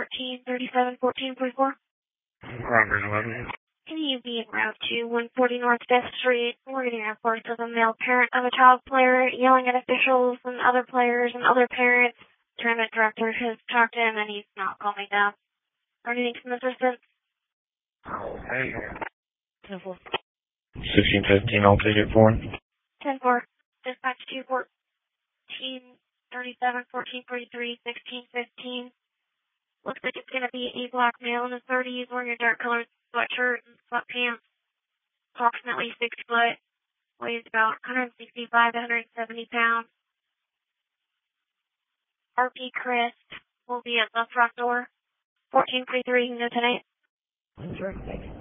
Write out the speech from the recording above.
1437, 1444. Roger, 11. Can you be en route to 140 North Fifth Street? We're getting reports of a male parent of a child player yelling at officials and other players and other parents. Tournament director has talked to him and he's not calming down. Or anything from assistance? Hey. 10-4. 1615, I'll take it for him. 10-4. Dispatch to 1437, 1443, 1615. Looks like it's going to be a black male in his 30s wearing a dark colored sweatshirt and sweatpants. Approximately 6 foot. Weighs about 165 to 170 pounds. RP Chris will be at the front door. 1433, you can go tonight. Sure, thank you.